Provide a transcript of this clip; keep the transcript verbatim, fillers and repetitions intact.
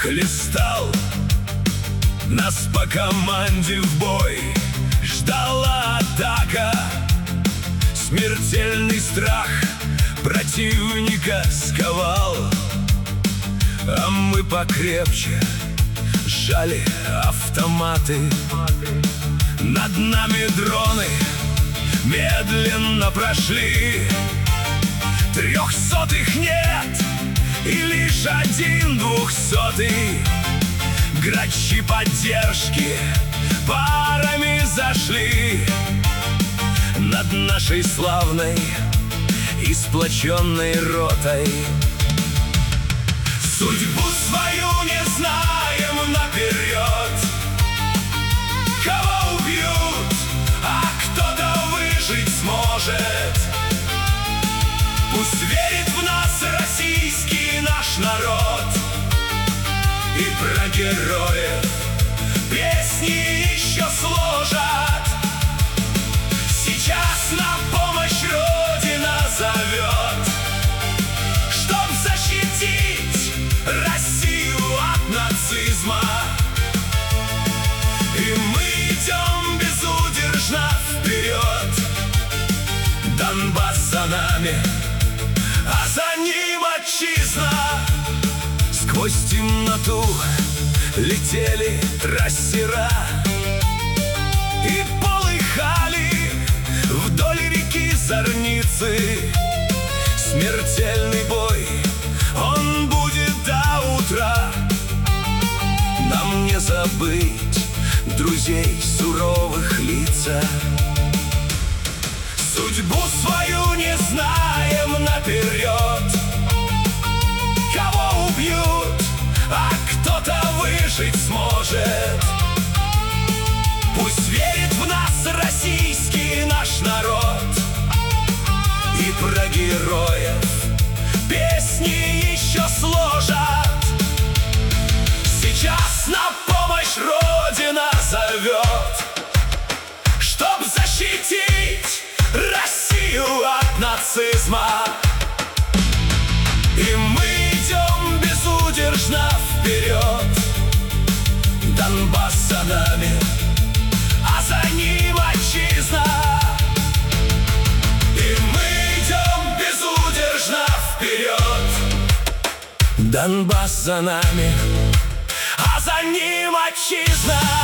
хлестал нас по команде в бой. Ждала атака, смертельный страх противника сковал. А мы покрепче сжали автоматы. Над нами дроны медленно прошли. Трехсотых нет, и лишь один двухсотый. Грачи поддержки парами зашли над нашей славной и сплоченной ротой. Судьбу свою не знаем наперед, кого убьют, а кто-то выжить сможет. Пусть верит в нас российский наш народ, и про героев песни еще сложат. Сейчас на помощь Родина зовет, чтоб защитить Россию от нацизма. И мы идем безудержно вперед. Донбасс за нами, а за ним отчизна. Сквозь темноту летели трассера и полыхали вдоль реки Зорницы. Смертельный бой, он будет до утра. Нам не забыть друзей суровых лица. Судьбу свою не знаем наперед, кого убьют, а кто-то выжить сможет. Пусть верит в нас российский наш народ, и про героев песни еще сложат. Сейчас на помощь Родина зовет, чтоб защитить Россию от нацизма. И мы идем безудержно вперед. Донбасс за нами, а за ним отчизна. И мы идем безудержно вперед. Донбасс за нами, а за ним отчизна.